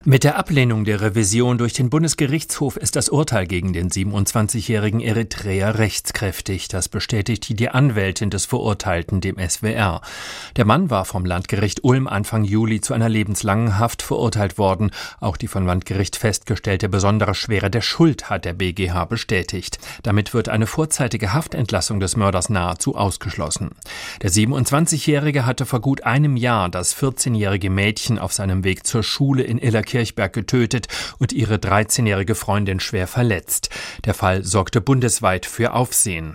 Mit der Ablehnung der Revision durch den Bundesgerichtshof ist das Urteil gegen den 27-jährigen Eritreer rechtskräftig. Das bestätigt die Anwältin des Verurteilten dem SWR. Der Mann war vom Landgericht Ulm Anfang Juli zu einer lebenslangen Haft verurteilt worden. Auch die vom Landgericht festgestellte besondere Schwere der Schuld hat der BGH bestätigt. Damit wird eine vorzeitige Haftentlassung des Mörders nahezu ausgeschlossen. Der 27-Jährige hatte vor gut einem Jahr das 14-jährige Mädchen auf seinem Weg zur Schule in Illerkirchberg getötet und ihre 13-jährige Freundin schwer verletzt. Der Fall sorgte bundesweit für Aufsehen.